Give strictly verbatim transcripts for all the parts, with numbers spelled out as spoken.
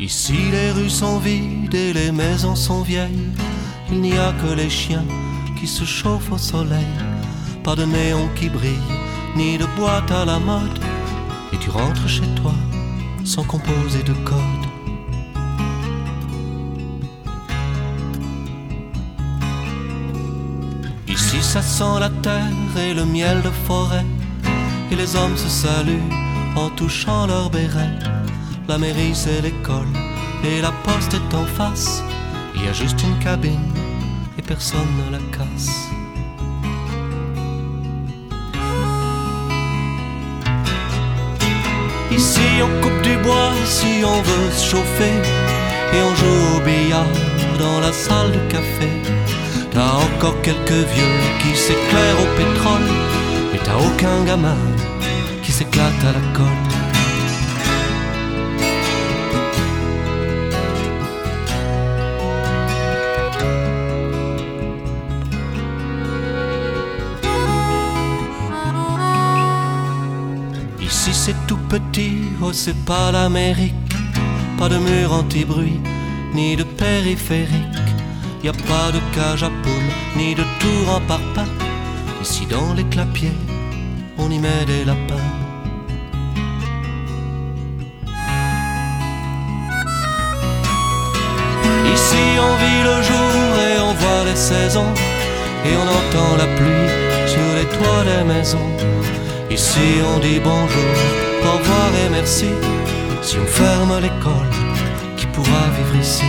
Ici les rues sont vides et les maisons sont vieilles. Il n'y a que les chiens qui se chauffent au soleil. Pas de néon qui brille, ni de boîte à la mode. Et tu rentres chez toi sans composer de code. Ici ça sent la terre et le miel de forêt. Et les hommes se saluent en touchant leur béret. La mairie c'est l'école et la poste est en face. Il y a juste une cabine et personne ne la casse. Ici on coupe du bois si on veut se chauffer. Et on joue au billard dans la salle de café. T'as encore quelques vieux qui s'éclairent au pétrole. Mais t'as aucun gamin qui s'éclate à la colle. Ici c'est tout petit, oh c'est pas l'Amérique. Pas de mur anti-bruit, ni de périphérique. Y a pas de cage à poules, ni de tour en parpaing. Ici dans les clapiers, on y met des lapins. Ici on vit le jour et on voit les saisons. Et on entend la pluie sur les toits des maisons. Ici on dit bonjour, au revoir et merci. Si on ferme l'école, qui pourra vivre ici?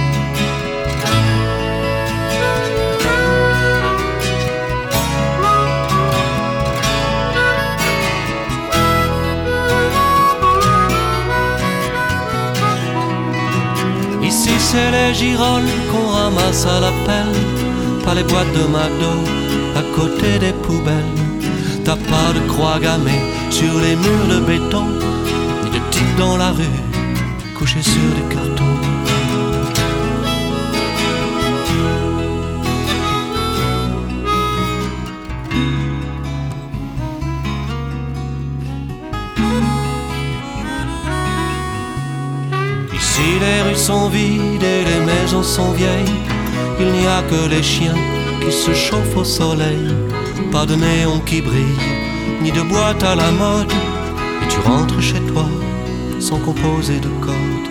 Ici c'est les girolles qu'on ramasse à la pelle. Pas les boîtes de McDo à côté des poubelles. T'as pas de croix gammée sur les murs de béton, ni de type dans la rue couché sur du carton. Ici les rues sont vides et les maisons sont vieilles. Il n'y a que les chiens qui se chauffent au soleil. Pas de néon qui brille, ni de boîte à la mode. Et tu rentres chez toi sans composer de code.